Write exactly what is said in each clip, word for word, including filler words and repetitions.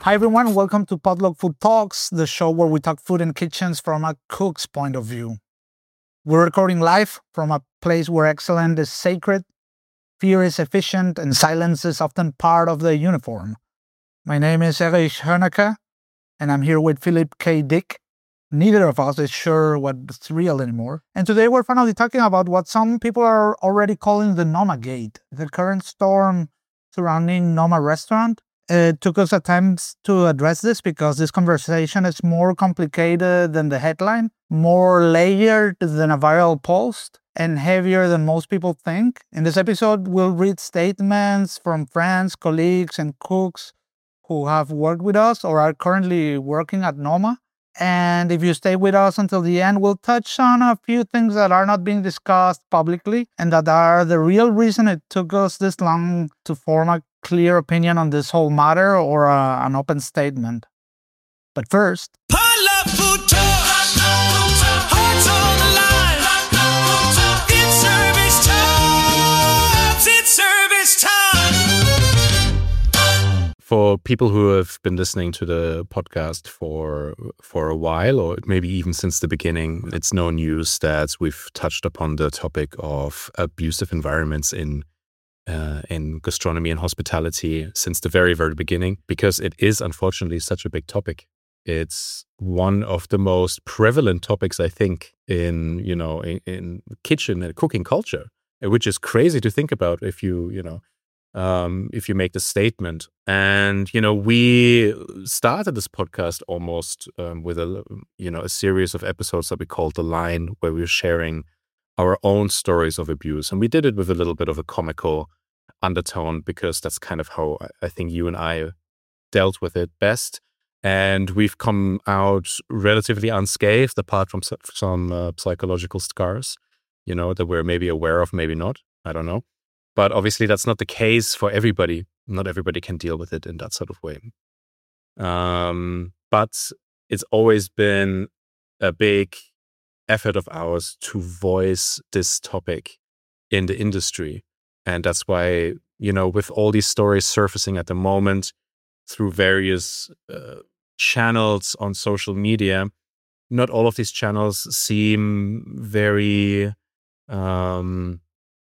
Hi everyone, welcome to Potluck Food Talks, the show where we talk food and kitchens from a cook's point of view. We're recording live from a place where excellence is sacred, fear is efficient, and silence is often part of the uniform. My name is Erich Honecker, and I'm here with Philip K. Dick. Neither of us is sure what's real anymore. And today we're finally talking about what some people are already calling the Noma Gate, the current storm surrounding Noma Restaurant. It took us a time to address this because this conversation is more complicated than the headline, more layered than a viral post, and heavier than most people think. In this episode, we'll read statements from friends, colleagues, and cooks who have worked with us or are currently working at Noma. And if you stay with us until the end, we'll touch on a few things that are not being discussed publicly and that are the real reason it took us this long to form a clear opinion on this whole matter or uh, an open statement. But first, Potluck Food Talk. Hearts on the line. It's service time. It's service time. For people who have been listening to the podcast for for a while, or maybe even since the beginning, it's no news that we've touched upon the topic of abusive environments in Uh, in gastronomy and hospitality since the very, very beginning, because it is unfortunately such a big topic. It's one of the most prevalent topics, I think, in, you know, in, in kitchen and cooking culture, which is crazy to think about if you, you know, um, if you make the statement. And, you know, we started this podcast almost um, with a, you know, a series of episodes that we called The Line, where we were sharing our own stories of abuse. And we did it with a little bit of a comical undertone because that's kind of how I think you and I dealt with it best. And we've come out relatively unscathed, apart from some uh, psychological scars, you know, that we're maybe aware of, maybe not. I don't know. But obviously that's not the case for everybody. Not everybody can deal with it in that sort of way. Um, but it's always been a big effort of ours to voice this topic in the industry. And that's why, you know, with all these stories surfacing at the moment through various uh, channels on social media, not all of these channels seem very, um,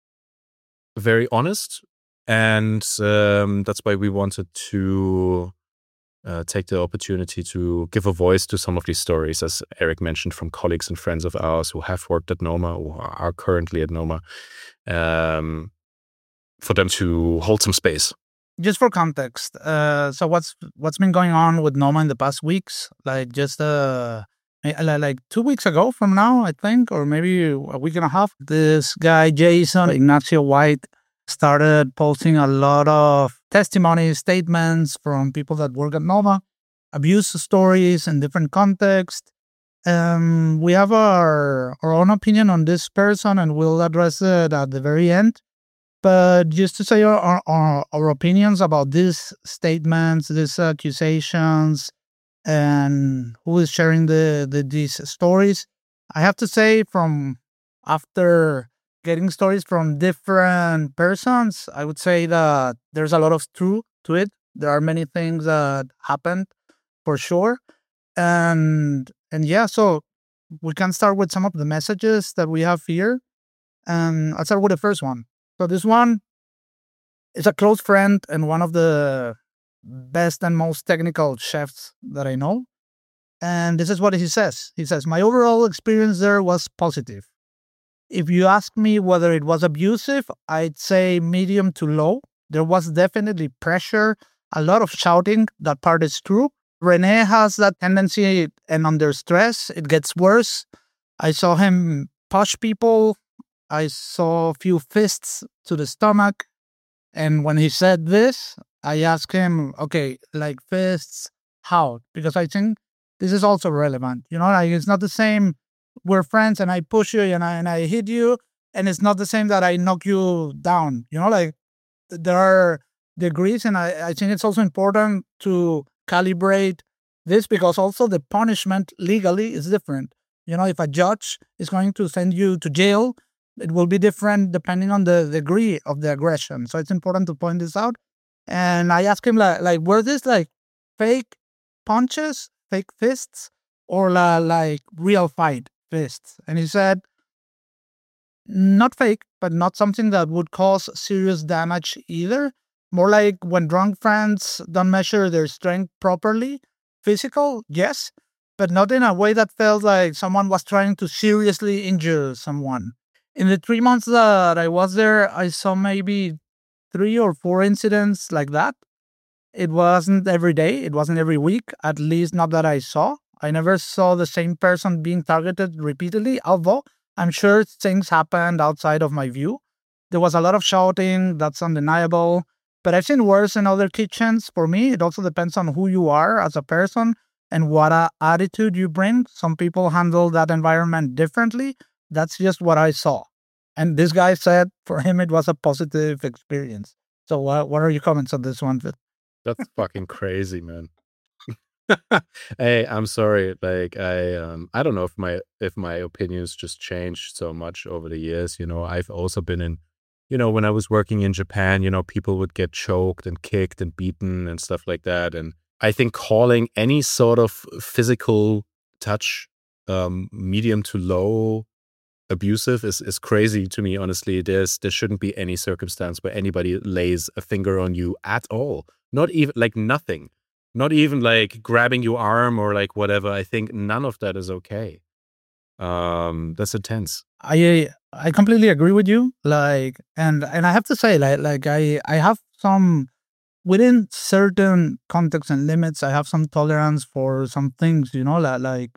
very honest. And um, that's why we wanted to Uh, take the opportunity to give a voice to some of these stories, as Eric mentioned, from colleagues and friends of ours who have worked at Noma or are currently at Noma, um, for them to hold some space. just for context, uh, so what's what's been going on with Noma in the past weeks? Like just uh, like two weeks ago from now, I think, or maybe a week and a half, this guy Jason Ignacio White started posting a lot of testimony statements from people that work at Noma, abuse stories in different contexts. Um, we have our, our own opinion on this person, and we'll address it at the very end. But just to say our, our, our opinions about these statements, these accusations, and who is sharing the, the these stories, I have to say from after getting stories from different persons, I would say that there's a lot of truth to it. There are many things that happened for sure. And and yeah, so we can start with some of the messages that we have here. And I'll start with the first one. So this one is a close friend and one of the best and most technical chefs that I know. And this is what he says. He says, my overall experience there was positive. If you ask me whether it was abusive, I'd say medium to low. There was definitely pressure, a lot of shouting. That part is true. Rene has that tendency, and under stress, it gets worse. I saw him push people. I saw a few fists to the stomach. And when he said this, I asked him, okay, like fists, how? Because I think this is also relevant. You know, like it's not the same. We're friends and I push you and I, and I hit you. And it's not the same that I knock you down. You know, like there are degrees. And I, I think it's also important to calibrate this because also the punishment legally is different. You know, if a judge is going to send you to jail, it will be different depending on the degree of the aggression. So it's important to point this out. And I asked him, like, like were this like fake punches, fake fists, or la, like real fight fists? And he said, not fake, but not something that would cause serious damage either. More like when drunk friends don't measure their strength properly. Physical, yes, but not in a way that felt like someone was trying to seriously injure someone. In the three months that I was there, I saw maybe three or four incidents like that. It wasn't every day, it wasn't every week, at least not that I saw. I never saw the same person being targeted repeatedly, although I'm sure things happened outside of my view. There was a lot of shouting, that's undeniable. But I've seen worse in other kitchens. For me, it also depends on who you are as a person and what uh, attitude you bring. Some people handle that environment differently. That's just what I saw. And this guy said for him it was a positive experience. So uh, what are your comments on this one, Fit? That's fucking crazy, man. Hey, I'm sorry. Like I, um, I don't know if my if my opinions just changed so much over the years. You know, I've also been in, you know, when I was working in Japan, you know, people would get choked and kicked and beaten and stuff like that. And I think calling any sort of physical touch, um, medium to low, abusive is is crazy to me. Honestly, there's there shouldn't be any circumstance where anybody lays a finger on you at all. Not even like nothing. Not even like grabbing your arm or like whatever. I think none of that is okay. Um, that's intense. I I completely agree with you. Like, and and I have to say, like, like I I have some within certain contexts and limits. I have some tolerance for some things. You know, like, like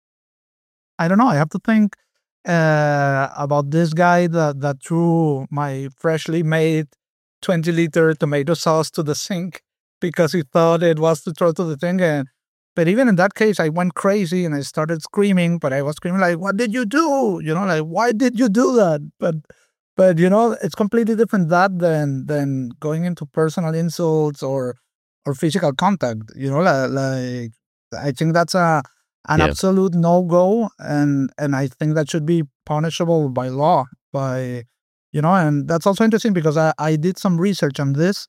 I don't know. I have to think uh, about this guy that that threw my freshly made twenty liter tomato sauce to the sink because he thought it was to throw to the thing. And but even in that case, I went crazy and I started screaming. But I was screaming like, "What did you do? You know, like why did you do that?" But but you know, it's completely different that than than going into personal insults or or physical contact. You know, like, like I think that's a an Yeah. absolute no go, and and I think that should be punishable by law. By you know, and that's also interesting because I I did some research on this,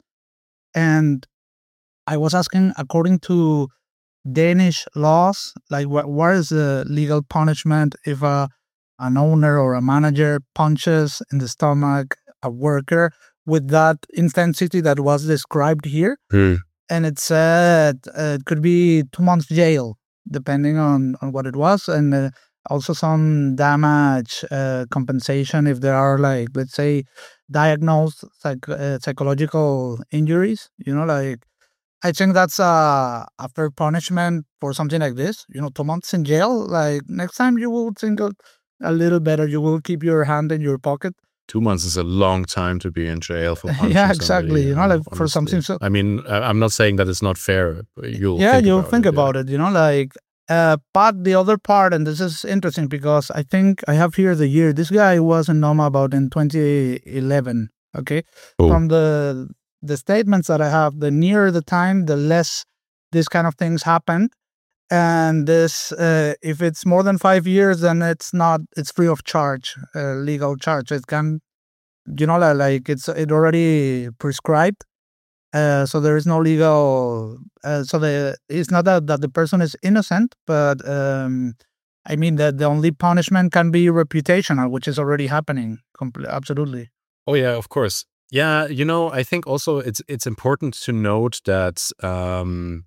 and I was asking according to Danish laws, like what what is the legal punishment if a an owner or a manager punches in the stomach a worker with that intensity that was described here? Hmm. And it said uh, it could be two months jail, depending on, on what it was, and uh, also some damage uh, compensation if there are, like, let's say, diagnosed psych- uh, psychological injuries. You know, like I think that's a, a fair punishment for something like this. You know, two months in jail. Like next time you will think a, a little better. You will keep your hand in your pocket. Two months is a long time to be in jail for punching Yeah, somebody, exactly. You know, uh, like for honestly. something so. I mean, I- I'm not saying that it's not fair. But you'll Yeah, think you'll about think it, about yeah. it. You know, like uh, but the other part, and this is interesting because I think I have here the year. This guy was in Noma about in twenty eleven. Okay, Oh. from the the statements that I have, the nearer the time, the less this kind of things happened. And this, uh, if it's more than five years, then it's not. It's free of charge, uh, legal charge. It can, you know, li- like it's it already prescribed. Uh, so there is no legal. Uh, so the it's not that, that the person is innocent, but um, I mean that the only punishment can be reputational, which is already happening. Comple- absolutely. Oh yeah, of course. Yeah, you know, I think also it's it's important to note that um,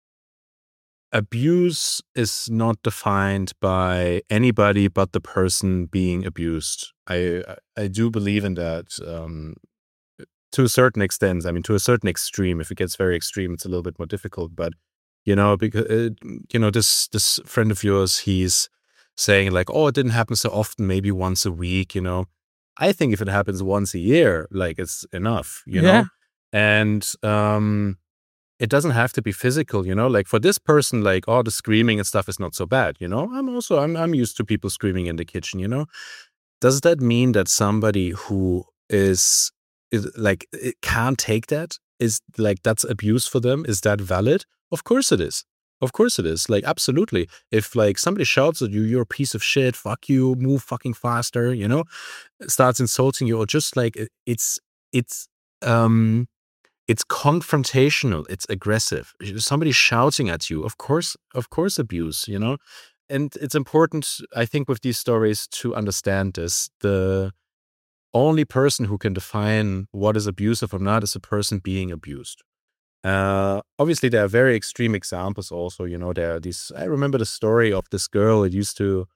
abuse is not defined by anybody but the person being abused. I I I do believe in that um, to a certain extent. I mean, to a certain extreme. If it gets very extreme, it's a little bit more difficult. But you know, because uh, you know, this this friend of yours, he's saying like, "Oh, it didn't happen so often. Maybe once a week." You know, I think if it happens once a year, like it's enough. You Yeah. know, and um, it doesn't have to be physical. You know, like for this person, like, oh, the screaming and stuff is not so bad. You know, I'm also I'm I'm used to people screaming in the kitchen. You know, does that mean that somebody who is is like it can't take that is like that's abuse for them? Is that valid? Of course it is. Of course it is. Like absolutely. If like somebody shouts at you, you're a piece of shit, fuck you, move fucking faster, you know, starts insulting you, or just like it- it's it's um it's confrontational, it's aggressive. Somebody shouting at you, of course, of course, abuse, you know? And it's important, I think, with these stories to understand this. The only person who can define what is abusive or not is a person being abused. Uh, obviously, there are very extreme examples also, you know, there are these, I remember the story of this girl. It used to,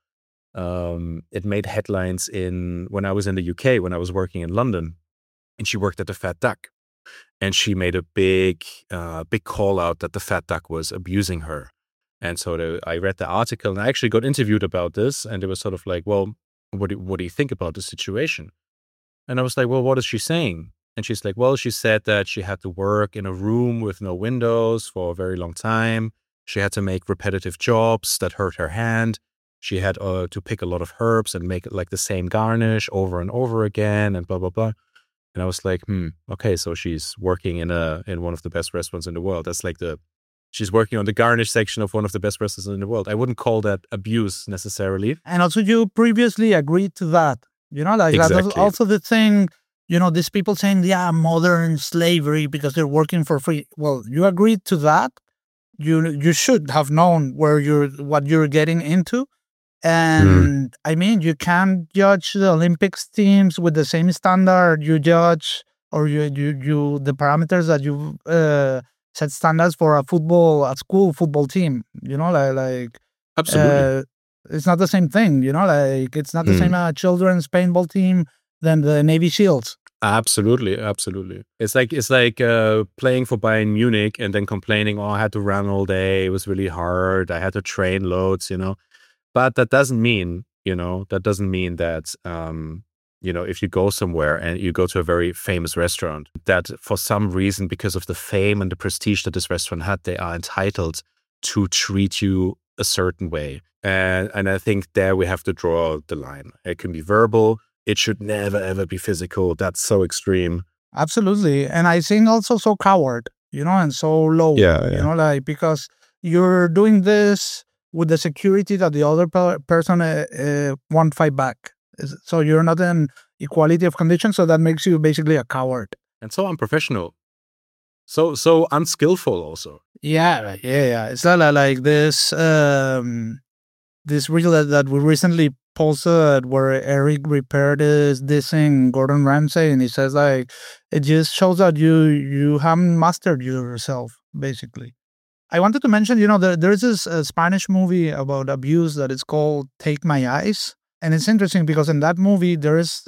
um, it made headlines in, when I was in the U K, when I was working in London, and she worked at the Fat Duck. And she made a big, uh, big call out that the Fat Duck was abusing her. And so the, I read the article, and I actually got interviewed about this. And it was sort of like, well, what do, what do you think about the situation? And I was like, well, what is she saying? And she's like, well, she said that she had to work in a room with no windows for a very long time. She had to make repetitive jobs that hurt her hand. She had uh, to pick a lot of herbs and make like the same garnish over and over again and blah, blah, blah. And I was like, hmm, okay, so she's working in a in one of the best restaurants in the world. That's like the, she's working on the garnish section of one of the best restaurants in the world. I wouldn't call that abuse necessarily. And also you previously agreed to that. You know, like Exactly. that's also the thing, you know, these people saying, yeah, modern slavery because they're working for free. Well, you agreed to that. You you should have known where you're what you're getting into. And mm. I mean, you can't judge the Olympics teams with the same standard you judge, or you you, you the parameters that you uh, set standards for a football, a school football team. You know, like like absolutely, uh, it's not the same thing. You know, like it's not the mm. same uh, children's paintball team than the Navy SEALs. Absolutely, absolutely. It's like it's like uh, playing for Bayern Munich and then complaining, oh, I had to run all day. It was really hard. I had to train loads. You know. But that doesn't mean, you know, that doesn't mean that, um, you know, if you go somewhere and you go to a very famous restaurant, that for some reason, because of the fame and the prestige that this restaurant had, they are entitled to treat you a certain way. And, and I think there we have to draw the line. It can be verbal. It should never, ever be physical. That's so extreme. Absolutely. And I think also so coward, you know, and so low, yeah, yeah. you know, like because you're doing this with the security that the other per- person uh, uh, won't fight back. So you're not in equality of conditions, so that makes you basically a coward. And so unprofessional. So so unskillful also. Yeah, yeah, yeah. It's not like this um, this reel that, that we recently posted where Eric Ripert is dissing Gordon Ramsay, and he says like, it just shows that you, you haven't mastered yourself, basically. I wanted to mention, you know, there, there's this uh, Spanish movie about abuse that is called Take My Eyes. And it's interesting because in that movie, there is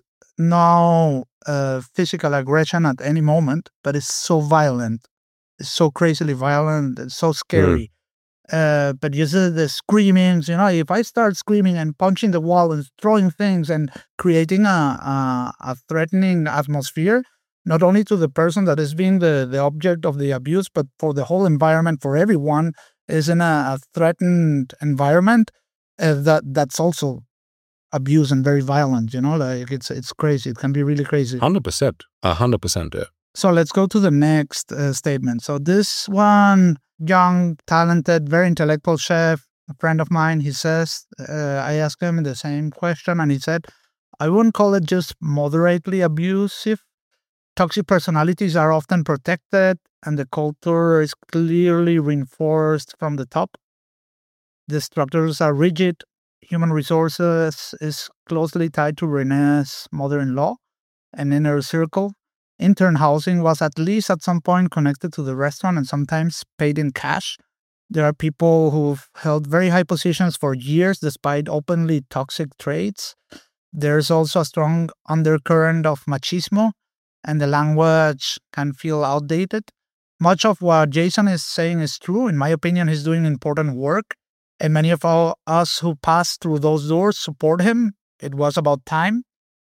no uh, physical aggression at any moment, but it's so violent. It's so crazily violent. It's so scary. Mm. Uh, but you see the screamings, you know, if I start screaming and punching the wall and throwing things and creating a, a, a threatening atmosphere, not only to the person that is being the, the object of the abuse, but for the whole environment, for everyone is in a, a threatened environment, uh, that that's also abuse and very violent, you know, like it's it's crazy. It can be really crazy. one hundred percent. one hundred percent, yeah. So let's go to the next uh, statement. So this one, young, talented, very intellectual chef, a friend of mine, he says, uh, I asked him the same question and he said, I wouldn't call it just moderately abusive. Toxic personalities are often protected, and the culture is clearly reinforced from the top. The structures are rigid. Human resources is closely tied to René's mother-in-law, an inner circle. Intern housing was at least at some point connected to the restaurant and sometimes paid in cash. There are people who've held very high positions for years despite openly toxic traits. There's also a strong undercurrent of machismo, and the language can feel outdated. Much of what Jason is saying is true. In my opinion, he's doing important work, and many of our, us who passed through those doors support him. It was about time.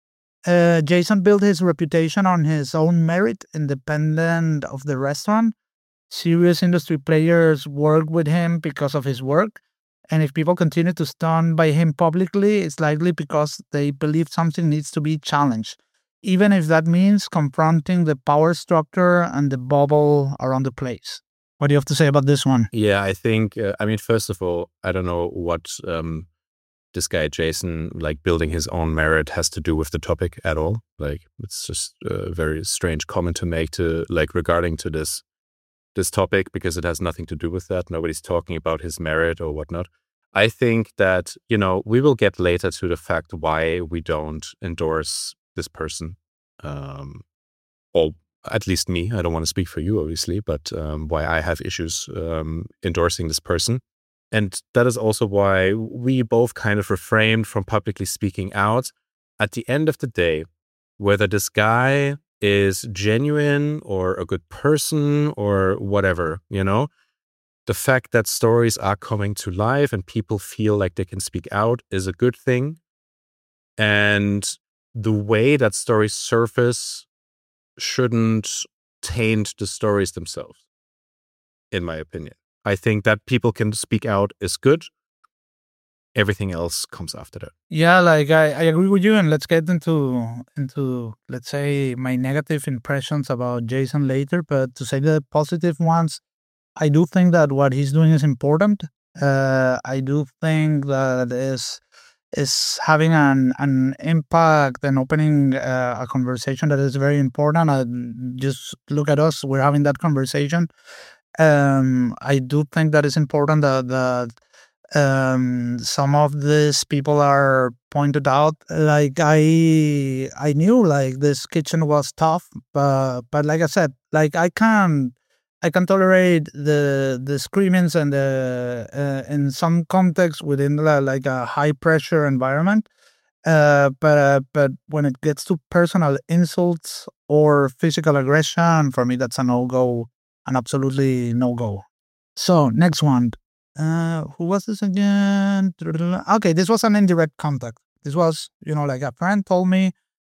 Uh, Jason built his reputation on his own merit, independent of the restaurant. Serious industry players work with him because of his work. And if people continue to stand by him publicly, it's likely because they believe something needs to be challenged, even if that means confronting the power structure and the bubble around the place. What do you have to say about this one? Yeah, I think, uh, I mean, first of all, I don't know what um, this guy Jason, like building his own merit, has to do with the topic at all. Like, it's just a very strange comment to make to like regarding to this this topic, because it has nothing to do with that. Nobody's talking about his merit or whatnot. I think that, you know, we will get later to the fact why we don't endorse this person, um, or at least me. I don't want to speak for you, obviously, but um, why I have issues um, endorsing this person. And that is also why we both kind of refrained from publicly speaking out. At the end of the day, whether this guy is genuine or a good person or whatever, you know, the fact that stories are coming to life and people feel like they can speak out is a good thing. And the way that stories surface shouldn't taint the stories themselves, in my opinion. I think that people can speak out is good. Everything else comes after that. Yeah, like I, I agree with you, and let's get into into let's say my negative impressions about Jason later. But to say the positive ones, I do think that what he's doing is important. Uh, I do think that is is having an an impact and opening uh, a conversation that is very important. Uh, just look at us; we're having that conversation. Um, I do think that it's important that that um some of these people are pointed out. Like I I knew like this kitchen was tough, but but like I said, like I can I can tolerate the the screamings and the uh, in some context within the, like a high pressure environment. Uh, but uh, but when it gets to personal insults or physical aggression, for me that's a no go, an absolutely no go. So next one. Uh, who was this again? Okay, this was an indirect contact. This was, you know, like a friend told me,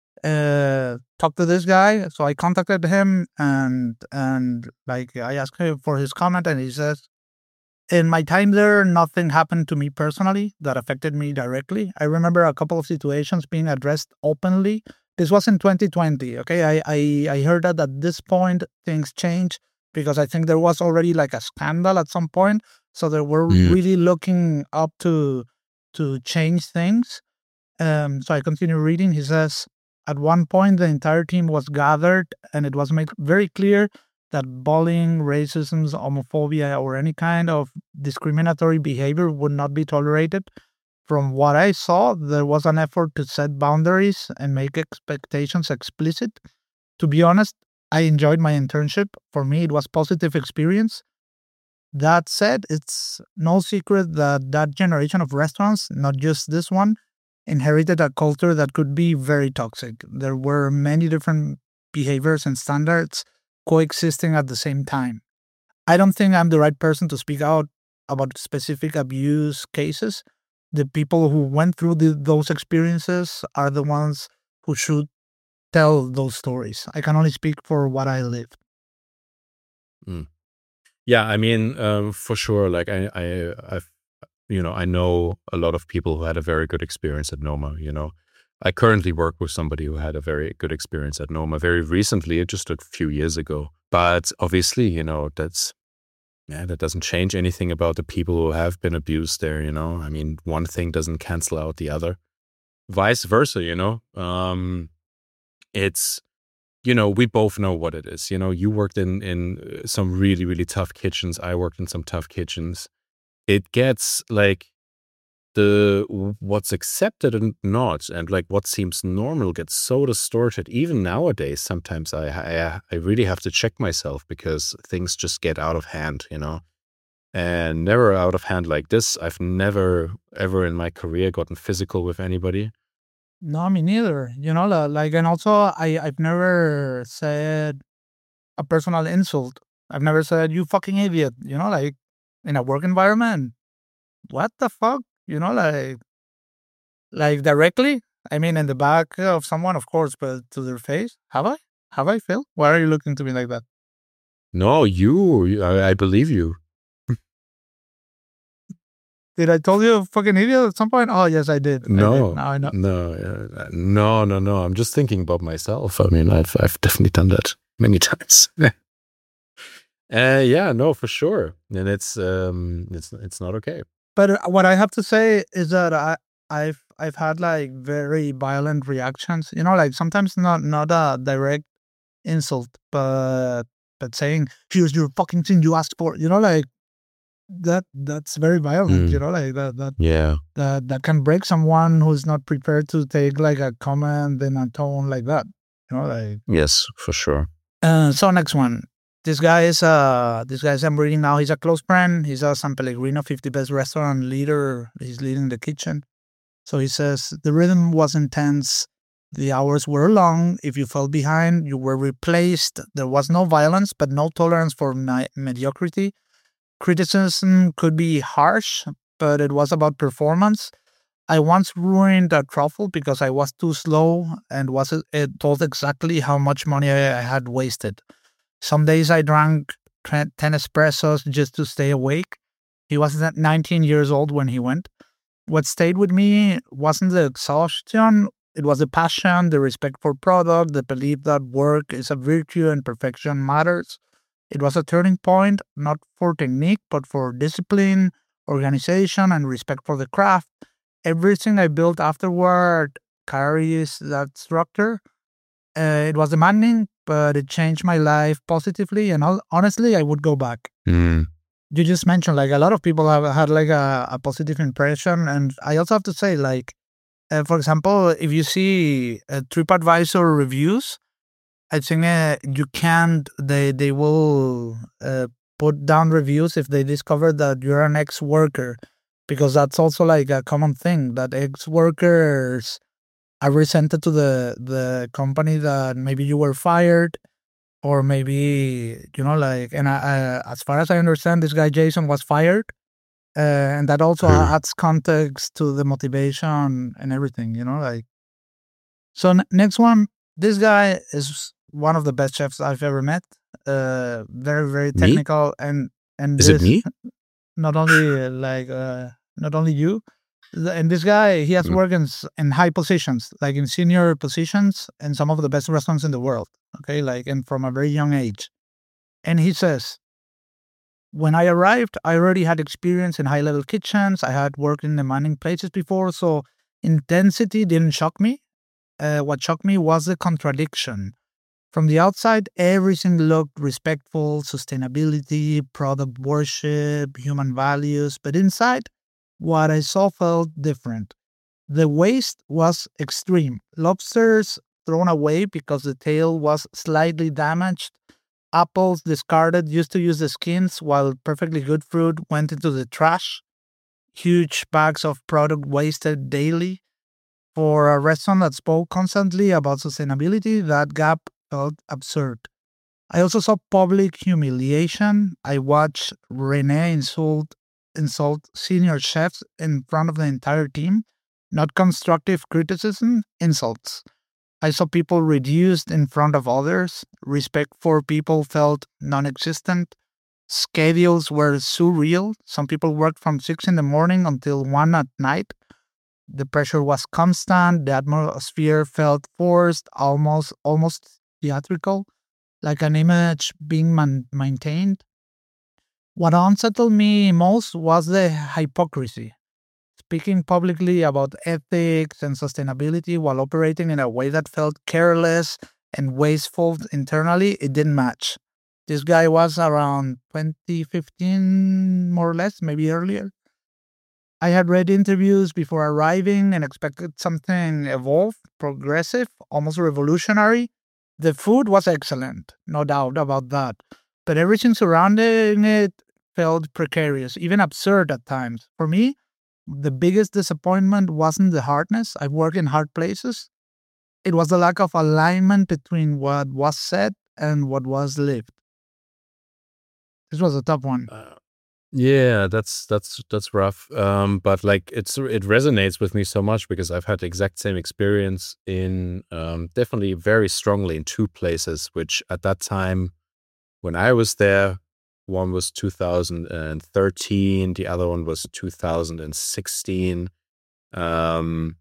uh, talk to this guy. So I contacted him and, and like I asked him for his comment, and he says, in my time there, nothing happened to me personally that affected me directly. I remember a couple of situations being addressed openly. This was in twenty twenty. Okay. I, I, I heard that at this point things changed because I think there was already like a scandal at some point. So they were Mm. really looking up to to change things. Um, so I continue reading. He says, at one point, the entire team was gathered, and it was made very clear that bullying, racism, homophobia, or any kind of discriminatory behavior would not be tolerated. From what I saw, there was an effort to set boundaries and make expectations explicit. To be honest, I enjoyed my internship. For me, it was a positive experience. That said, it's no secret that that generation of restaurants, not just this one, inherited a culture that could be very toxic. There were many different behaviors and standards coexisting at the same time. I don't think I'm the right person to speak out about specific abuse cases. The people who went through the, those experiences are the ones who should tell those stories. I can only speak for what I lived. Mm. Yeah, I mean, um, for sure. Like I, I, I've, you know, I know a lot of people who had a very good experience at Noma. You know, I currently work with somebody who had a very good experience at Noma very recently, just a few years ago. But obviously, you know, that's yeah, that doesn't change anything about the people who have been abused there. You know, I mean, one thing doesn't cancel out the other. Vice versa, you know. Um, it's. You know, we both know what it is. You know, you worked in, in some really, really tough kitchens. I worked in some tough kitchens. It gets like the what's accepted and not, and like what seems normal gets so distorted. Even nowadays, sometimes I, I I really have to check myself because things just get out of hand, you know, and never out of hand like this. I've never ever in my career gotten physical with anybody. No, me neither. You know, li- like, and also, I, I've never said a personal insult. I've never said, you fucking idiot, you know, like, in a work environment. What the fuck? You know, like, like directly? I mean, in the back of someone, of course, but to their face? Have I? Have I, Phil? Why are you looking to me like that? No, you, I, I believe you. Did I tell you a fucking idiot at some point? Oh, yes, I did. I No, did. Now I know. no, uh, no, no, no. I'm just thinking about myself. I mean, I've I've definitely done that many times. uh, yeah, no, for sure, and it's um, it's it's not okay. But uh, what I have to say is that I, I've I've had like very violent reactions. You know, like sometimes not not a direct insult, but but saying, "Here's your fucking thing you asked for." You know, like that. That's very violent. You Mm, know, like that that yeah. that that can break someone who's not prepared to take like a comment in a tone like that. You know, like. Yes, for sure. Uh, so next one. This guy is uh this guy I'm reading now. He's a close friend. He's a San Pellegrino fifty best restaurant leader. He's leading the kitchen. So he says the rhythm was intense. The hours were long. If you fell behind, you were replaced. There was no violence, but no tolerance for me- mediocrity. Criticism could be harsh, but it was about performance. I once ruined a truffle because I was too slow and was it told exactly how much money I I had wasted. Some days I drank tre- ten espressos just to stay awake. He was nineteen years old when he went. What stayed with me wasn't the exhaustion, it was the passion, the respect for product, the belief that work is a virtue and perfection matters. It was a turning point, not for technique, but for discipline, organization, and respect for the craft. Everything I built afterward carries that structure. Uh, it was demanding, but it changed my life positively, and hon- honestly, I would go back. Mm, You just mentioned like a lot of people have had like a, a positive impression, and I also have to say like, uh, for example, if you see uh, TripAdvisor reviews, I think uh, you can't. They they will uh, put down reviews if they discover that you're an ex-worker, because that's also like a common thing that ex-workers are resented to the the company that maybe you were fired, or maybe you know like. And I, I, as far as I understand, this guy Jason was fired, uh, and that also mm, adds context to the motivation and everything. You know, like. So n- next one, this guy is one of the best chefs I've ever met. Uh, very very me? technical, and and Is it this me? not only uh, like uh, not only you, th- and this guy he has Mm, worked in, s- in high positions, like in senior positions, in some of the best restaurants in the world. Okay, like and from a very young age. And he says, when I arrived, I already had experience in high level kitchens. I had worked in demanding places before, so intensity didn't shock me. Uh, what shocked me was the contradiction. From the outside, everything looked respectful, sustainability, product worship, human values, but inside, what I saw felt different. The waste was extreme. Lobsters thrown away because the tail was slightly damaged. Apples discarded used to use the skins, while perfectly good fruit went into the trash. Huge bags of product wasted daily. For a restaurant that spoke constantly about sustainability, that gap felt absurd. I also saw public humiliation. I watched Rene insult insult senior chefs in front of the entire team. Not constructive criticism, insults. I saw people reduced in front of others. Respect for people felt non existent. Schedules were surreal. Some people worked from six in the morning until one at night. The pressure was constant. The atmosphere felt forced, almost almost theatrical, like an image being man- maintained. What unsettled me most was the hypocrisy. Speaking publicly about ethics and sustainability while operating in a way that felt careless and wasteful internally, it didn't match. This guy was around twenty fifteen, more or less, maybe earlier. I had read interviews before arriving and expected something evolved, progressive, almost revolutionary. The food was excellent, no doubt about that. But everything surrounding it felt precarious, even absurd at times. For me, the biggest disappointment wasn't the hardness. I work in hard places. It was the lack of alignment between what was said and what was lived. This was a tough one. uh, yeah, that's that's that's rough. Um, but like it's it resonates with me so much because I've had the exact same experience in um, definitely very strongly in two places, which at that time when I was there, one was two thousand thirteen, the other one was two thousand sixteen. Um,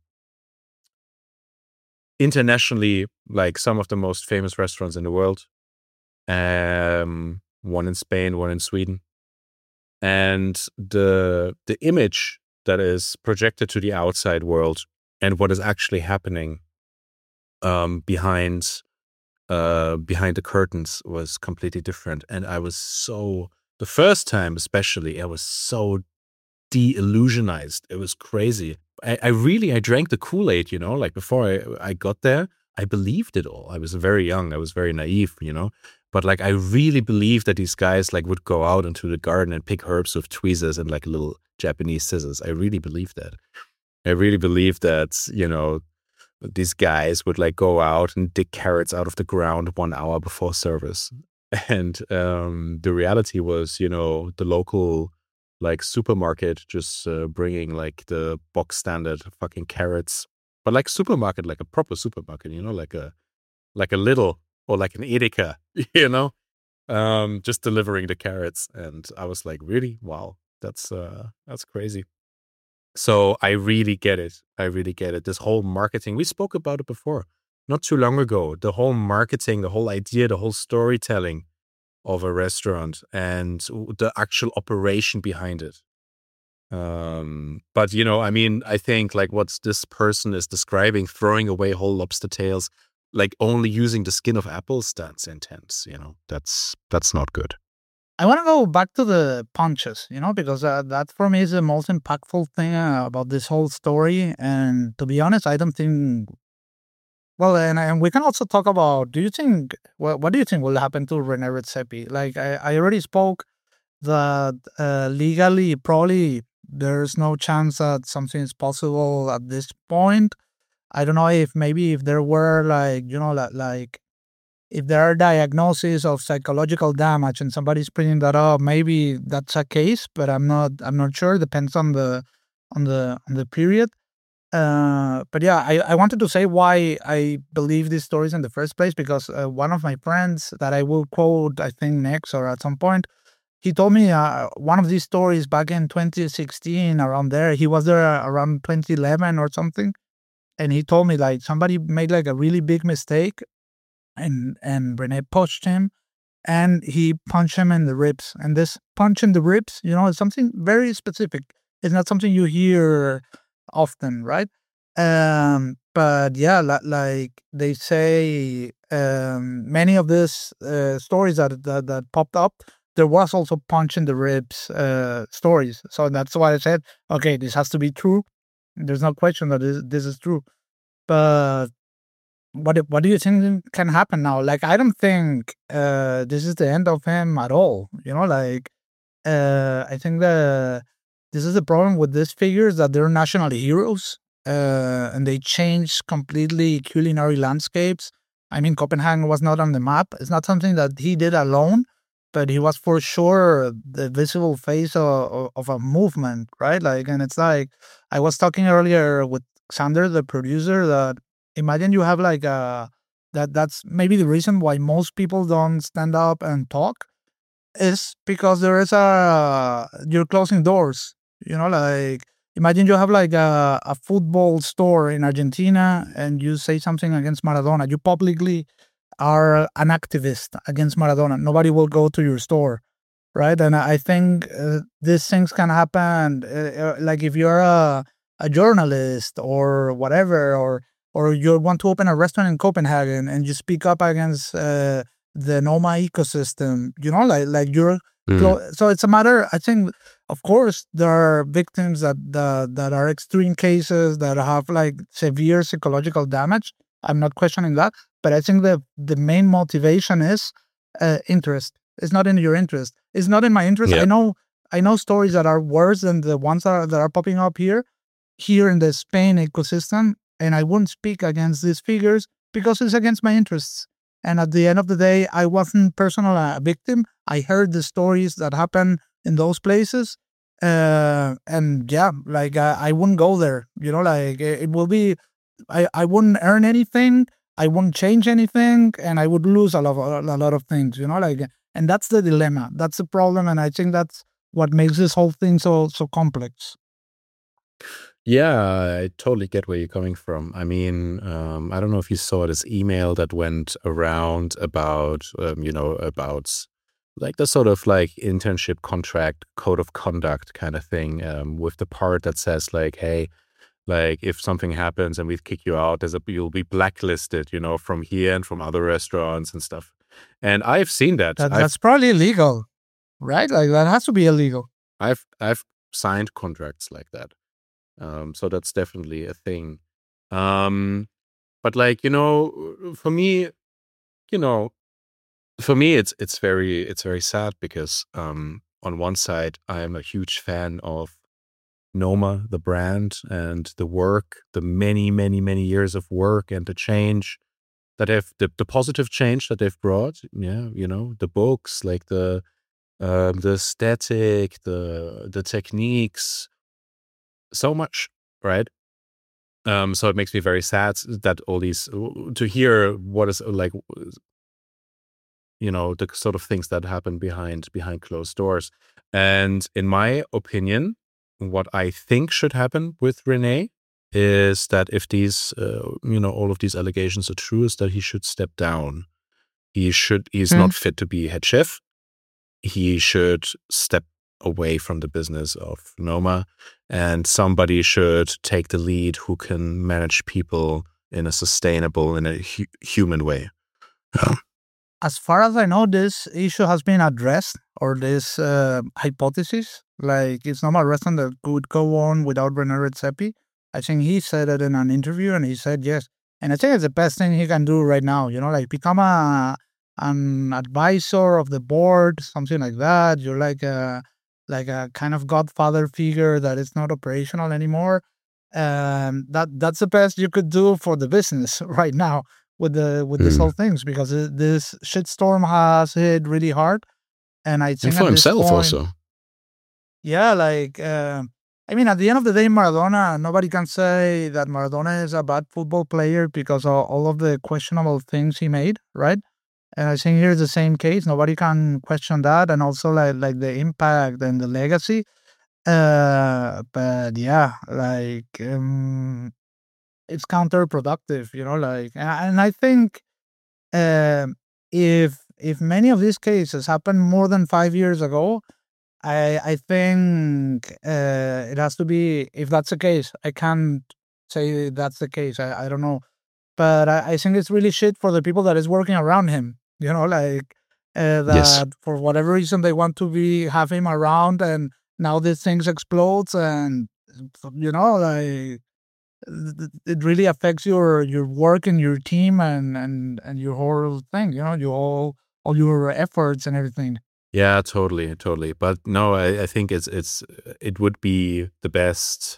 internationally, like some of the most famous restaurants in the world. Um, one in Spain, one in Sweden. And the the image that is projected to the outside world and what is actually happening um, behind uh, behind the curtains was completely different. And I was so, the first time especially, I was so de-illusionized. It was crazy. I, I really, I drank the Kool-Aid, you know, like before I, I got there, I believed it all. I was very young. I was very naive, you know, but like I really believed that these guys like would go out into the garden and pick herbs with tweezers and like little Japanese scissors. I really believed that. I really believed that, you know, these guys would like go out and dig carrots out of the ground one hour before service. And um, the reality was, you know, the local like supermarket just uh, bringing like the box standard fucking carrots, but like supermarket, like a proper supermarket, you know, like a like a little or like an Edeka, you know, um, just delivering the carrots. And I was like, really? Wow, that's uh, that's crazy. So I really get it. I really get it. This whole marketing, we spoke about it before, not too long ago. The whole marketing, the whole idea, the whole storytelling of a restaurant and the actual operation behind it. Um, but, you know, I mean, I think like what this person is describing, throwing away whole lobster tails, like only using the skin of apples, that's intense, you know, that's that's not good. I want to go back to the punches, you know, because uh, that for me is the most impactful thing uh, about this whole story. And to be honest, I don't think. Well, and, and we can also talk about. Do you think? What, what do you think will happen to Rene Redzepi? Like I, I already spoke that uh, legally, probably there's no chance that something is possible at this point. I don't know if maybe if there were like you know like like. If there are diagnoses of psychological damage and somebody's bringing that up, maybe that's a case, but I'm not. I'm not sure. Depends on the, on the on the period. Uh, but yeah, I, I wanted to say why I believe these stories in the first place because uh, one of my friends that I will quote, I think next or at some point, he told me uh, one of these stories back in twenty sixteen, around there. He was there around twenty eleven or something, and he told me like somebody made like a really big mistake. And and Rene pushed him, and he punched him in the ribs. And this punch in the ribs, you know, is something very specific. It's not something you hear often, right? Um, but yeah, li- like they say, um, many of these uh, stories that, that that popped up, there was also punch in the ribs uh, stories. So that's why I said, okay, this has to be true. There's no question that this, this is true. But what do- what do you think can happen now? Like, I don't think uh, this is the end of him at all. You know, like uh, I think that this is the problem with these figures that they're national heroes, uh, and they change completely culinary landscapes. I mean, Copenhagen was not on the map. It's not something that he did alone, but he was for sure the visible face of, of a movement, right? Like, and it's like I was talking earlier with Xander, the producer, that imagine you have like a that that's maybe the reason why most people don't stand up and talk is because there is a you're closing doors. You know, like imagine you have like a, a football store in Argentina and you say something against Maradona. You publicly are an activist against Maradona. Nobody will go to your store, right? And I think uh, these things can happen. Uh, uh, like if you're a a journalist or whatever, or or you want to open a restaurant in Copenhagen and you speak up against uh, the Noma ecosystem, you know, like like you're. Mm. clo- So it's a matter. I think, of course, there are victims that that, that are extreme cases that have like severe psychological damage. I'm not questioning that, but I think that the main motivation is uh, interest. It's not in your interest. It's not in my interest. Yeah. I know. I know stories that are worse than the ones that are, that are popping up here, here in the Spain ecosystem, and I wouldn't speak against these figures because it's against my interests. And at the end of the day, I wasn't personally a victim. I heard the stories that happen in those places, uh, and yeah, like uh, I wouldn't go there. You know, like it, it will be. I, I wouldn't earn anything. I wouldn't change anything, and I would lose a lot of, a lot of things. You know, like, and that's the dilemma. That's the problem, and I think that's what makes this whole thing so so complex. Yeah, I totally get where you're coming from. I mean, um, I don't know if you saw this email that went around about, um, you know, about like the sort of like internship contract code of conduct kind of thing, um, with the part that says like, hey, like if something happens and we kick you out, there's a you'll be blacklisted, you know, from here and from other restaurants and stuff. And I've seen that. That, I've that's probably illegal, right? Like that has to be illegal. I've I've signed contracts like that. Um, so that's definitely a thing. Um, but like, you know, for me, you know, for me it's it's very it's very sad because um on one side I am a huge fan of Noma, the brand, and the work, the many, many, many years of work and the change that have the, the positive change that they've brought. Yeah, you know, the books, like the um, the aesthetic, the the techniques, so much, right? Um, so it makes me very sad that all these to hear what is like, you know, the sort of things that happen behind behind closed doors. And in my opinion, what I think should happen with Rene is that if these, uh, you know, all of these allegations are true, is that he should step down. He should. He's Hmm. not fit to be head chef. He should step away from the business of Noma, and somebody should take the lead who can manage people in a sustainable, in a hu- human way. Yeah. As far as I know, this issue has been addressed, or this uh, hypothesis. Like, it's not a restaurant that could go on without René Redzepi. I think he said it in an interview, and he said yes. And I think it's the best thing he can do right now. You know, like become a an advisor of the board, something like that. You're like a like a kind of godfather figure that is not operational anymore. Um, that that's the best you could do for the business right now with the with this Hmm. whole things, because it, this shitstorm has hit really hard, and I And think for at this himself point, also. yeah, like uh, I mean, at the end of the day, Maradona. Nobody can say that Maradona is a bad football player because of all of the questionable things he made, right? And I think here's the same case. Nobody can question that, and also like like the impact and the legacy. Uh, but yeah, like um, it's counterproductive, you know. Like, and, and I think um, if if many of these cases happened more than five years ago, I I think uh, it has to be. If that's the case, I can't say that's the case. I, I don't know, but I, I think it's really shit for the people that is working around him. You know, like uh, Yes. that for whatever reason they want to be have him around, and now this things explodes, and you know, like it it really affects your your work and your team and and and your whole thing. You know, your all all your efforts and everything. Yeah, totally, totally. But no, I, I think it's it's it would be the best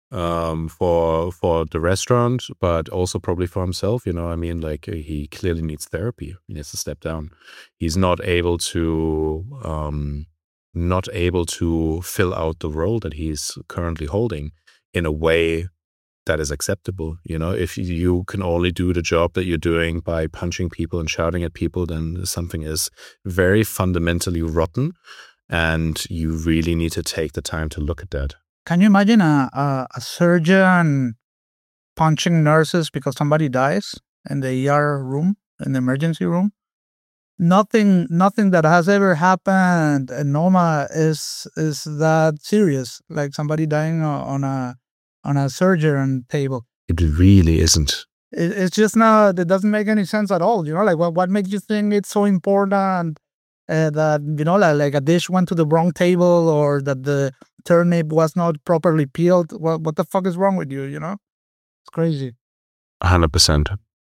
um for for the restaurant, but also probably for himself. You know, I mean, like uh, he clearly needs therapy. He needs to step down. He's not able to um not able to fill out the role that he's currently holding in a way that is acceptable. You know, if you can only do the job that you're doing by punching people and shouting at people, then something is very fundamentally rotten, and you really need to take the time to look at that. Can you imagine a, a, a surgeon punching nurses because somebody dies in the E R room, in the emergency room? Nothing, nothing that has ever happened in Noma is is that serious. Like somebody dying o- on a on a surgeon table. It really isn't. It, it's just not. It doesn't make any sense at all. You know, like what what makes you think it's so important uh, that you know, like, like a dish went to the wrong table, or that the turnip was not properly peeled? What what the fuck is wrong with you? You know, it's crazy. one hundred percent.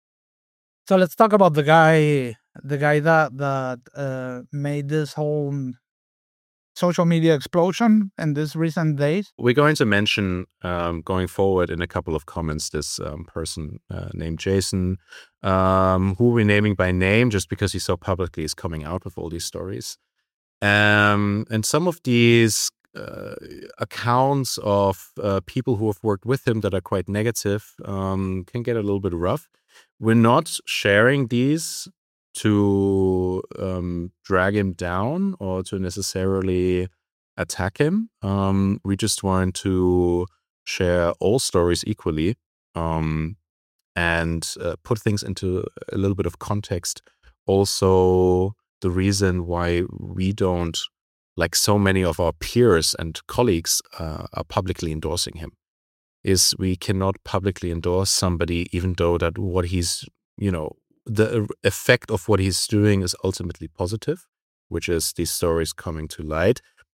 So let's talk about the guy, the guy that that uh, made this whole social media explosion in these recent days. We're going to mention um, going forward in a couple of comments this um, person uh, named Jason, um, who we're naming by name just because he so publicly is coming out with all these stories. Um, and some of these uh, accounts of uh, people who have worked with him that are quite negative um, can get a little bit rough. We're not sharing these to um, drag him down or to necessarily attack him. Um, we just want to share all stories equally um, and uh, put things into a little bit of context. Also, the reason why we don't, like so many of our peers and colleagues, uh, are publicly endorsing him, is we cannot publicly endorse somebody even though that what he's, you know, the effect of what he's doing is ultimately positive, which is these stories coming to light.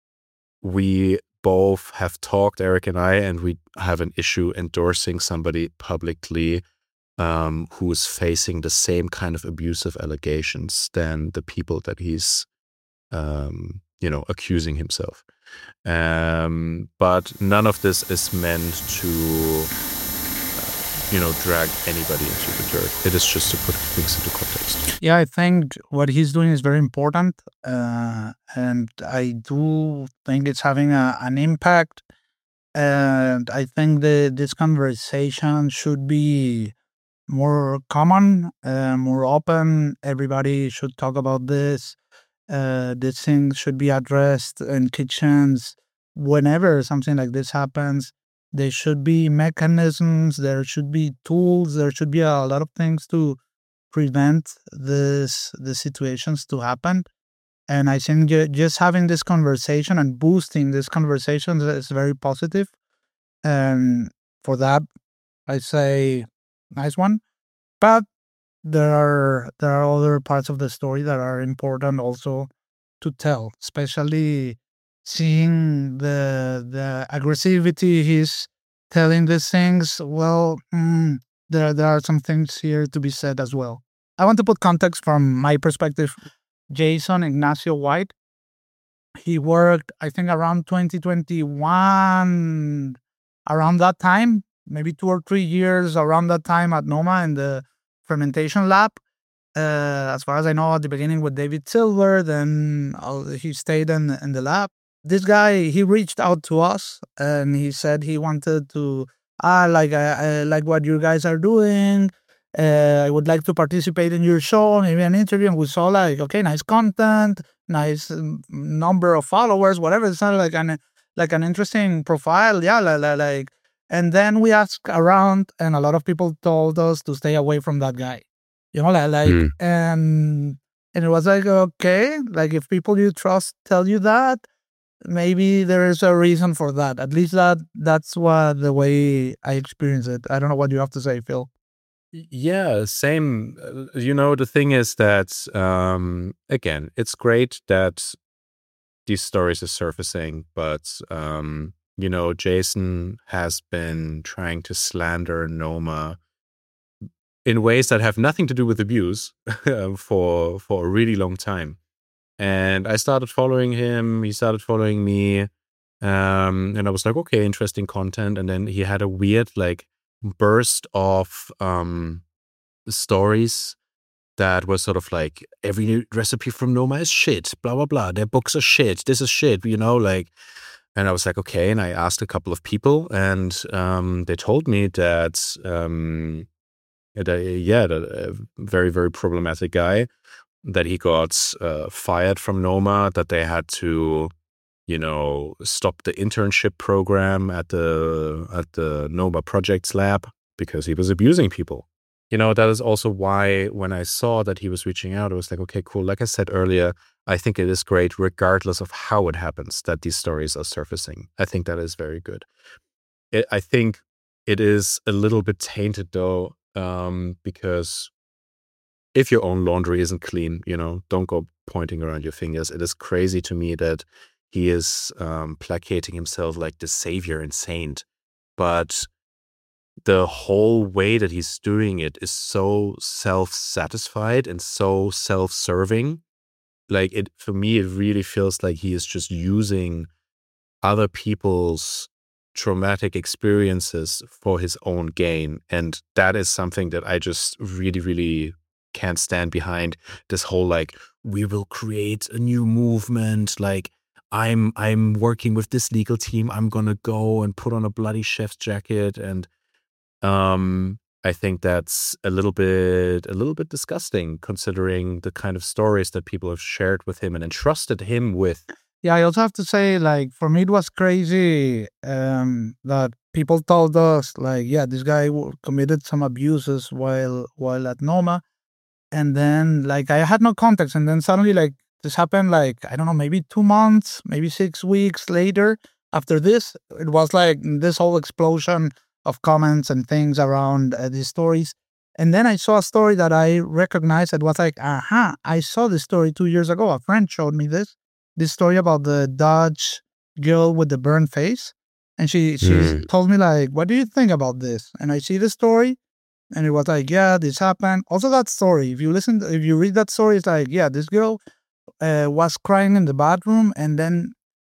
We both have talked, Eric and I, and we have an issue endorsing somebody publicly um, who is facing the same kind of abusive allegations than the people that he's, um, you know, accusing himself. Um, but none of this is meant to, uh, you know, drag anybody into the dirt. It is just to put things into context. Yeah, I think what he's doing is very important. Uh, and I do think it's having a, an impact. And I think that this conversation should be more common, uh, more open. Everybody should talk about this. Uh, these things should be addressed in kitchens. Whenever something like this happens, there should be mechanisms, there should be tools, there should be a lot of things to prevent this the situations to happen. And I think ju- just having this conversation and boosting this conversation is very positive. And for that, I say, nice one. But there are there are other parts of the story that are important also to tell, especially seeing the the aggressivity he's telling these things. Well, mm, there there are some things here to be said as well. I want to put context from my perspective. Jason Ignacio White, he worked, I think, around twenty twenty-one, around that time, maybe two or three years around that time at Noma in the fermentation lab. Uh, as far as I know, at the beginning with David Silver, then uh, he stayed in, in the lab. This guy, he reached out to us and he said he wanted to, ah, like, I, I like what you guys are doing. Uh, I would like to participate in your show, maybe an interview. And we saw like, okay, nice content, nice um, number of followers, whatever. It sounded like an like an interesting profile, yeah, like, like. And then we asked around, and a lot of people told us to stay away from that guy. You know, like, like Mm. and and it was like, okay, like if people you trust tell you that, maybe there is a reason for that. At least that that's what the way I experience it. I don't know what you have to say, Phil. Yeah, same. Uh, You know, the thing is that, um, again, it's great that these stories are surfacing, but, um, you know, Jason has been trying to slander Noma in ways that have nothing to do with abuse for for a really long time. And I started following him. He started following me. Um, and I was like, okay, interesting content. And then he had a weird, like, burst of um, stories that were sort of like, every new recipe from Noma is shit, blah, blah, blah. Their books are shit. This is shit, you know, like. And I was like, okay. And I asked a couple of people, and um, they told me that, um, that yeah, that a very, very problematic guy, that he got uh, fired from Noma, that they had to, you know, stop the internship program at the at the Noma Projects Lab because he was abusing people. You know, that is also why when I saw that he was reaching out, I was like, okay, cool. Like I said earlier, I think it is great, regardless of how it happens, that these stories are surfacing. I think that is very good. It, I think it is a little bit tainted, though, um, because if your own laundry isn't clean, you know, don't go pointing around your fingers. It is crazy to me that he is um, placating himself like the savior and saint. But the whole way that he's doing it is so self-satisfied and so self-serving. Like, it, for me, it really feels like he is just using other people's traumatic experiences for his own gain. And that is something that I just really, really can't stand behind. This whole, like, we will create a new movement, like, I'm I'm working with this legal team, I'm gonna go and put on a bloody chef's jacket. And um I think that's a little bit a little bit disgusting, considering the kind of stories that people have shared with him and entrusted him with. Yeah, I also have to say, like, for me, it was crazy um, that people told us, like, yeah, this guy w- committed some abuses while while at Noma. And then like I had no context. And then suddenly like this happened like, I don't know, maybe two months, maybe six weeks later after this. It was like this whole explosion of comments and things around uh, these stories. And then I saw a story that I recognized. It was like, aha, I saw this story two years ago. A friend showed me this, this story about the Dutch girl with the burned face. And she, she Mm. told me like, what do you think about this? And I see the story and it was like, yeah, this happened. Also that story, if you listen, if you read that story, it's like, yeah, this girl uh, was crying in the bathroom and then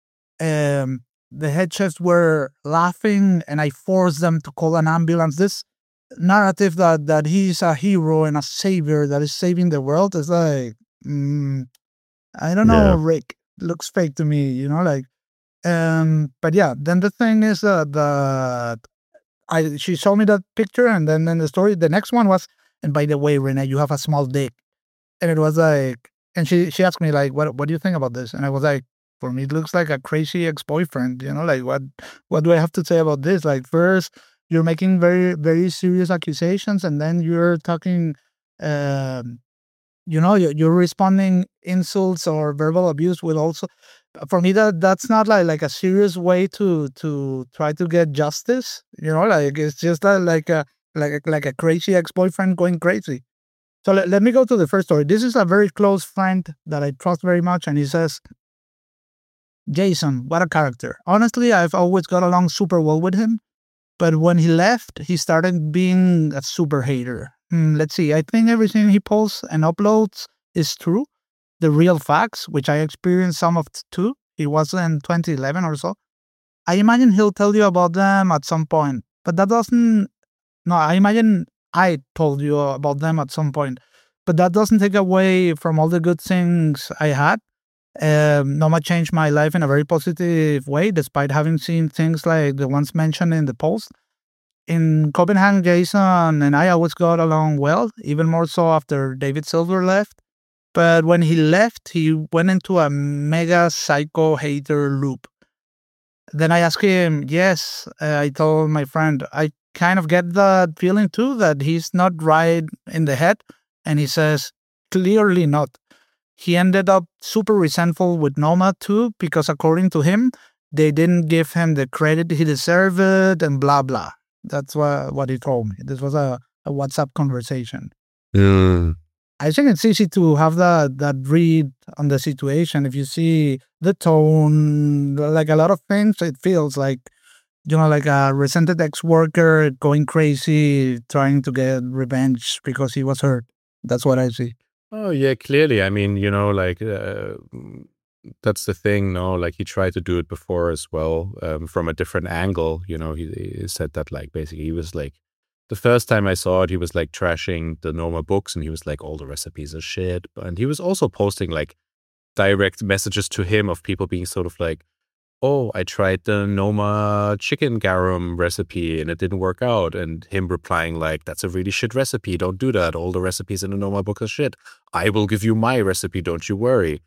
um, the head chefs were laughing and I forced them to call an ambulance. This narrative that that he's a hero and a savior that is saving the world is like, mm, I don't know, Yeah. Rick. Looks fake to me, you know, like, um, but yeah, then the thing is uh, that I she showed me that picture and then then the story, the next one was, and by the way, Renee, you have a small dick. And it was like, and she, she asked me like, what, what do you think about this? And I was like, for me, it looks like a crazy ex-boyfriend, you know, like what, what do I have to say about this? Like first, you're making very, very serious accusations and then you're talking, um, you know, you're, you're responding insults or verbal abuse with also, for me, that that's not like, like a serious way to, to try to get justice, you know, like it's just a, like a, like a, like a crazy ex-boyfriend going crazy. So let, let me go to the first story. This is a very close friend that I trust very much. And he says, Jason, what a character. Honestly, I've always got along super well with him. But when he left, he started being a super hater. Hmm, let's see. I think everything he posts and uploads is true. The real facts, which I experienced some of too. It was in twenty eleven or so. I imagine he'll tell you about them at some point. But that doesn't... No, I imagine I told you about them at some point. But that doesn't take away from all the good things I had. Um, Noma changed my life in a very positive way, despite having seen things like the ones mentioned in the post. In Copenhagen, Jason and I always got along well, even more so after David Silver left. But when he left, he went into a mega psycho hater loop. Then I asked him, yes, uh, I told my friend, I kind of get that feeling too, that he's not right in the head. And he says, clearly not. He ended up super resentful with Noma too, because according to him, they didn't give him the credit he deserved and blah, blah. That's what, what he told me. This was a, a WhatsApp conversation. Mm. I think it's easy to have that, that read on the situation. If you see the tone, like a lot of things, it feels like, you know, like a resented ex-worker going crazy, trying to get revenge because he was hurt. That's what I see. Oh, yeah, clearly. I mean, you know, like, uh, that's the thing, no? Like, he tried to do it before as well, um, from a different angle. You know, he, he said that, like, basically, he was like, the first time I saw it, he was like trashing the Noma books and he was like, all the recipes are shit. And he was also posting like direct messages to him of people being sort of like, oh, I tried the Noma chicken garum recipe and it didn't work out. And him replying like, that's a really shit recipe. Don't do that. All the recipes in the Noma book are shit. I will give you my recipe. Don't you worry.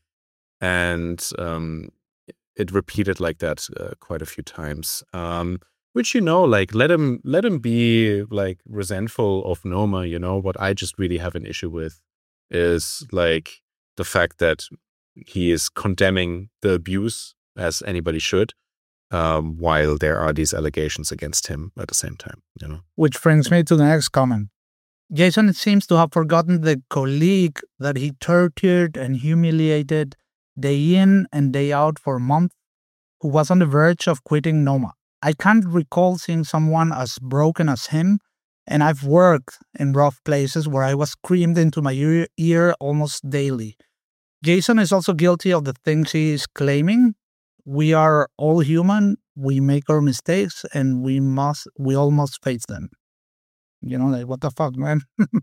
And um, it repeated like that uh, quite a few times. Um, which, you know, like, let him let him be like resentful of Noma. You know, what I just really have an issue with is like the fact that he is condemning the abuse, as anybody should, um, while there are these allegations against him at the same time, you know. Which brings me to the next comment. Jason seems to have forgotten the colleague that he tortured and humiliated day in and day out for months, who was on the verge of quitting Noma. I can't recall seeing someone as broken as him, and I've worked in rough places where I was screamed into my ear, ear almost daily. Jason is also guilty of the things he is claiming. We are all human, we make our mistakes, and we must, we all must face them. You know, like, what the fuck, man?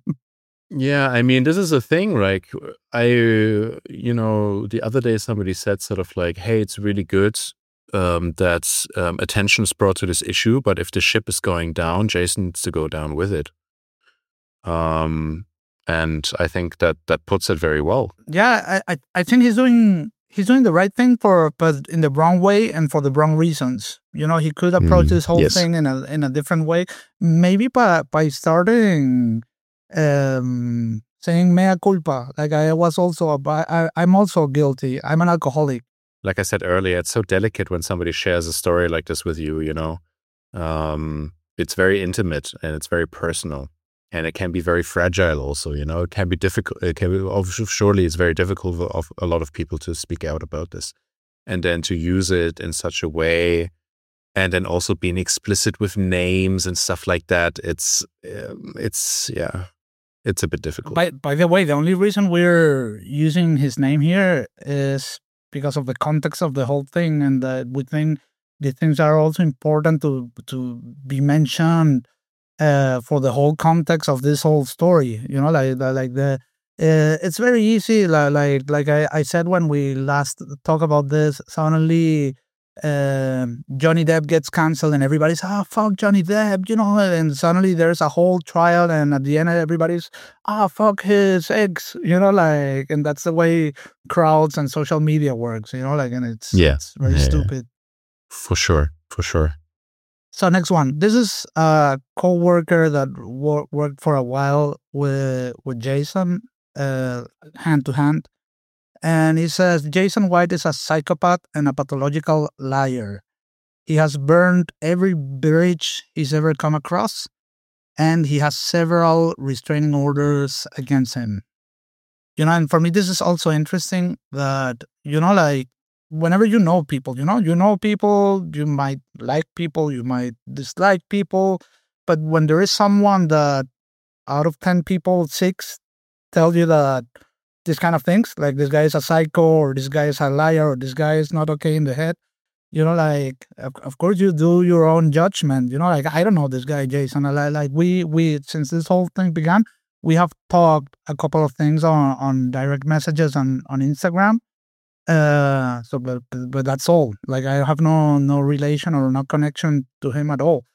Yeah, I mean, this is a thing, like, I, you know, the other day somebody said sort of like, hey, it's really good um, that um, attention is brought to this issue, but if the ship is going down, Jason needs to go down with it. Um, and I think that that puts it very well. Yeah, I, I, I think he's doing he's doing the right thing, for but in the wrong way and for the wrong reasons. You know, he could approach Mm, this whole yes. thing in a in a different way, maybe by by starting um, saying mea culpa. Like I was also, a, I, I'm also guilty. I'm an alcoholic. Like I said earlier, it's so delicate when somebody shares a story like this with you, you know. Um, it's very intimate and it's very personal. And it can be very fragile also, you know. It can be difficult. It can be, surely it's very difficult for a lot of people to speak out about this. And then to use it in such a way, and then also being explicit with names and stuff like that. It's, um, it's, yeah, it's a bit difficult. By, by the way, the only reason we're using his name here is because of the context of the whole thing. And that we think the things are also important to, to be mentioned uh, for the whole context of this whole story. You know, like, like the, uh, it's very easy. Like, like, like I, I said, when we last talked about this, suddenly, Um, Johnny Depp gets canceled and everybody's, ah, oh, fuck Johnny Depp, you know, and suddenly there's a whole trial and at the end everybody's, ah, oh, fuck his ex, you know, like, and that's the way crowds and social media works, you know, like, and it's, yeah. it's very yeah, stupid. For sure, for sure. So next one, this is a co-worker that wor- worked for a while with, with Jason, uh, hand to hand. And he says, Jason White is a psychopath and a pathological liar. He has burned every bridge he's ever come across, and he has several restraining orders against him. You know, and for me, this is also interesting that, you know, like, whenever you know people, you know, you know people, you might like people, you might dislike people, but when there is someone that out of ten people, six tell you that this kind of things, like this guy is a psycho, or this guy is a liar, or this guy is not okay in the head, you know, like, of, of course you do your own judgment, you know, like, I don't know this guy, Jason, like, like we, we, since this whole thing began, we have talked a couple of things on, on direct messages on, on Instagram, uh, so, but, but that's all, like, I have no, no relation or no connection to him at all,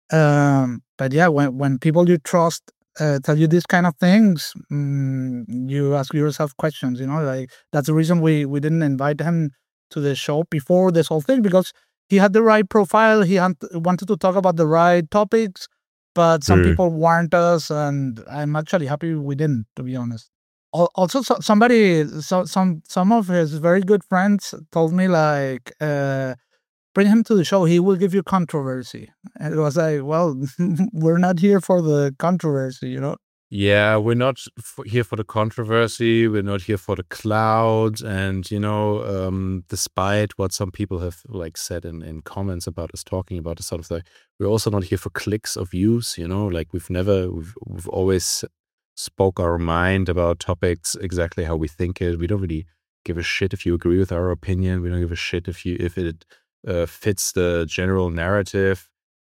um, but yeah, when, when people you trust Uh, tell you these kind of things, mm, you ask yourself questions, you know, like, that's the reason we, we didn't invite him to the show before this whole thing, because he had the right profile, he had, wanted to talk about the right topics, but some Mm. people warned us, and I'm actually happy we didn't, to be honest. Al- Also, so, somebody, so, some some of his very good friends told me, like, uh, bring him to the show, he will give you controversy. And it was like, well, we're not here for the controversy, you know? Yeah, we're not f- here for the controversy. We're not here for the cloud. And, you know, um, despite what some people have like said in, in comments about us talking about this sort of thing, we're also not here for clicks or views, you know, like we've never, we've, we've always spoke our mind about topics exactly how we think it. We don't really give a shit if you agree with our opinion. We don't give a shit if you, if it uh, fits the general narrative.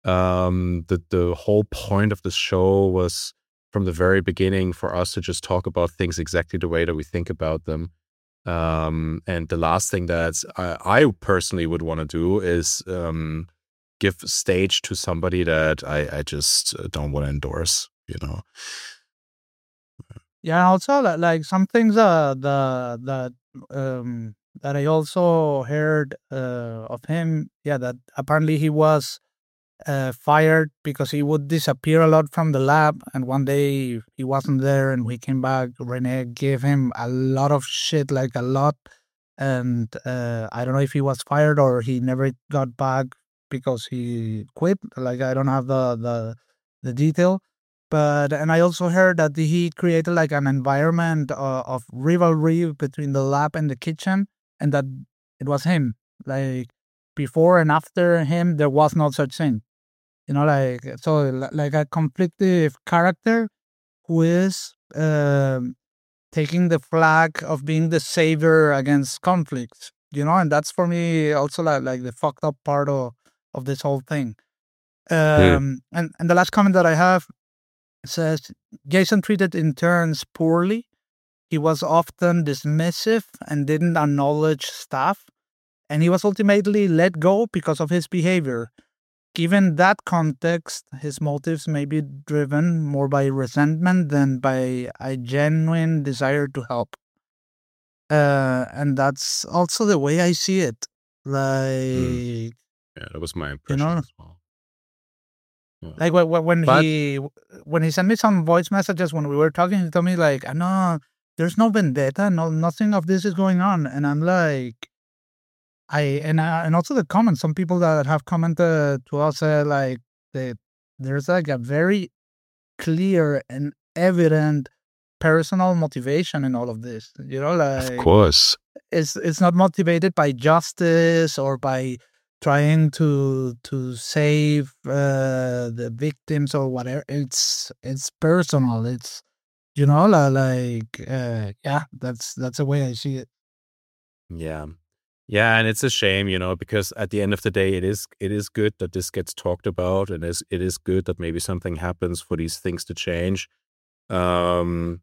Um, the, the whole point of the show was, from the very beginning, for us to just talk about things exactly the way that we think about them. Um, and the last thing that I, I personally would want to do is um, give stage to somebody that I, I just don't want to endorse, you know. Yeah, also, li- like, some things uh, the, that, um, that I also heard uh, of him, yeah, that apparently he was uh, fired because he would disappear a lot from the lab, and one day he wasn't there and he came back. Renee gave him a lot of shit, like a lot, and uh, I don't know if he was fired or he never got back because he quit. Like, I don't have the the, the detail, but and I also heard that he created like an environment uh, of rivalry between the lab and the kitchen, and that it was him. Like, before and after him, there was no such thing. You know, like, so li- like a conflictive character who is um, taking the flag of being the savior against conflicts. You know, and that's for me also like, like the fucked up part of, of this whole thing. Mm. Um, and and the last comment that I have says, Jason treated interns poorly. He was often dismissive and didn't acknowledge staff, and he was ultimately let go because of his behavior. Given that context, his motives may be driven more by resentment than by a genuine desire to help. Uh, and that's also the way I see it. Like, Yeah, that was my you impression know, as well. Yeah. Like when when But he when he sent me some voice messages when we were talking, he told me like, "I know there's no vendetta, no nothing of this is going on," and I'm like, I and I, and also the comments. Some people that have commented to us said like that there's like a very clear and evident personal motivation in all of this. You know, of like course, it's it's not motivated by justice or by trying to to save uh, the victims or whatever. It's it's personal. It's you know li- like uh, yeah. That's that's the way I see it. yeah. Yeah, and it's a shame, you know, because at the end of the day, it is it is good that this gets talked about, and is it is good that maybe something happens for these things to change. Um,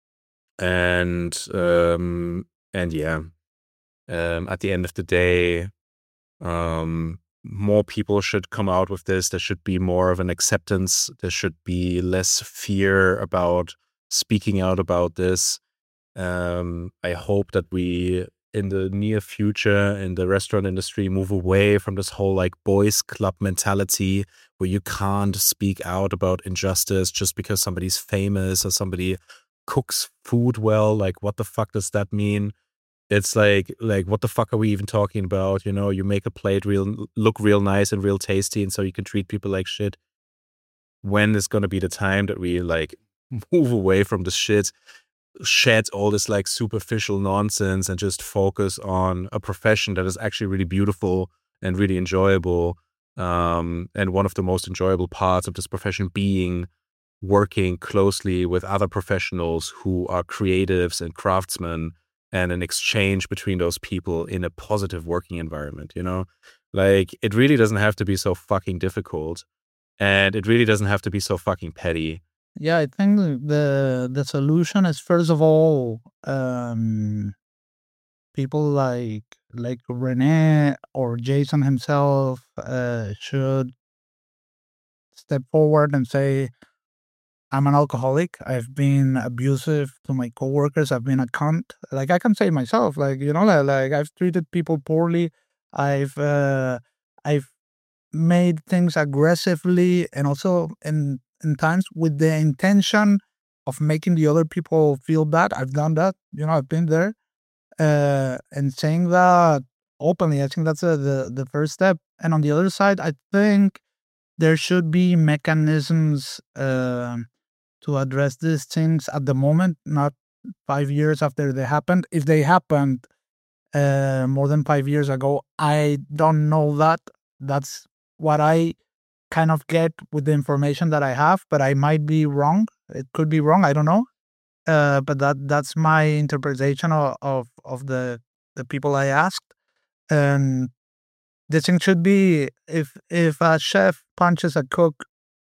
and um, and yeah, um, at the end of the day, um, more people should come out with this. There should be more of an acceptance. There should be less fear about speaking out about this. Um, I hope that we, in the near future, in the restaurant industry, move away from this whole like boys club mentality where you can't speak out about injustice just because somebody's famous or somebody cooks food well. Like, what the fuck does that mean? It's like, like, what the fuck are we even talking about? You know, you make a plate real look real nice and real tasty, and so you can treat people like shit. When is going to be the time that we like move away from this shit, shed all this like superficial nonsense, and just focus on a profession that is actually really beautiful and really enjoyable? Um, and one of the most enjoyable parts of this profession being working closely with other professionals who are creatives and craftsmen, and an exchange between those people in a positive working environment, you know? Like, it really doesn't have to be so fucking difficult, and it really doesn't have to be so fucking petty. Yeah, I think the the solution is first of all, um, people like like Rene or Jason himself uh, should step forward and say, "I'm an alcoholic. I've been abusive to my coworkers. I've been a cunt." Like I can say myself, like you know, like, like I've treated people poorly. I've uh, I've made things aggressively and also in in times with the intention of making the other people feel bad. I've done that. You know, I've been there. Uh, and saying that openly, I think that's uh, the the first step. And on the other side, I think there should be mechanisms um to address these things at the moment, not five years after they happened. If they happened uh, more than five years ago, I don't know that. That's what I kind of get with the information that I have, but I might be wrong. It could be wrong. I don't know. Uh, but that that's my interpretation of, of of the the people I asked. And the thing should be if if a chef punches a cook,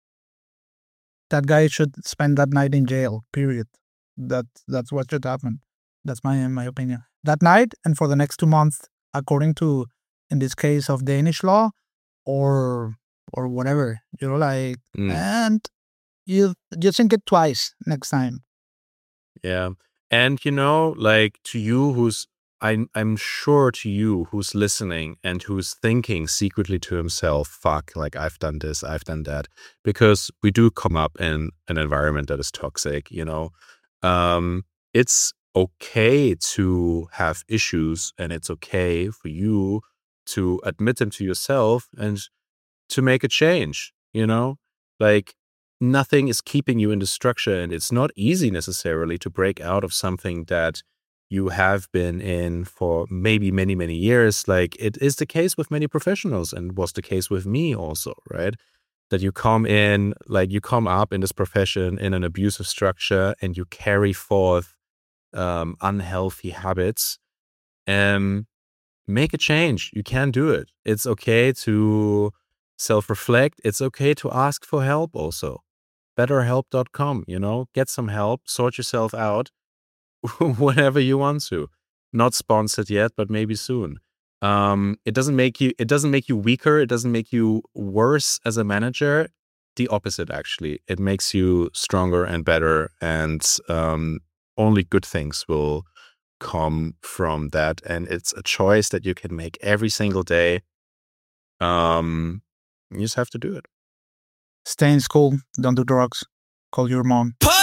that guy should spend that night in jail. Period. That that's what should happen. That's my my opinion. That night and for the next two months, according to, in this case of Danish law, or or whatever. You know, like Mm. and you you think it twice next time. Yeah. And you know, like, to you who's I'm I'm sure to you who's listening and who's thinking secretly to himself, fuck, like I've done this, I've done that. Because we do come up in an environment that is toxic, you know. Um, it's okay to have issues, and it's okay for you to admit them to yourself and to make a change, you know? Like, nothing is keeping you in the structure, and it's not easy necessarily to break out of something that you have been in for maybe many, many years. Like, it is the case with many professionals, and was the case with me also, right? That you come in, like, you come up in this profession in an abusive structure, and you carry forth um, unhealthy habits. Um, Make a change. You can do it. It's okay to self-reflect. It's okay to ask for help also. better help dot com, you know, get some help, sort yourself out whenever you want to. Not sponsored yet, but maybe soon. Um, it doesn't make you it doesn't make you weaker, it doesn't make you worse as a manager. The opposite, actually. It makes you stronger and better, and um, only good things will come from that. And it's a choice that you can make every single day. Um, you just have to do it. stay in school, don't do drugs, call your mom. Put